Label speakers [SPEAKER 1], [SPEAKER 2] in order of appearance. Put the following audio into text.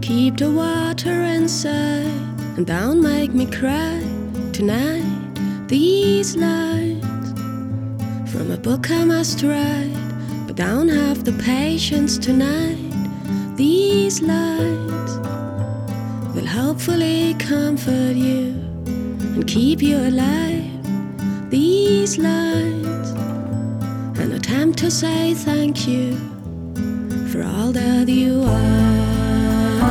[SPEAKER 1] keep the water inside and don't make me cry tonight. These lines from a book I must write, but don't have the patience tonight. These lines will hopefully comfort you and keep you alive. These lines, an attempt to say thank you for all that you are.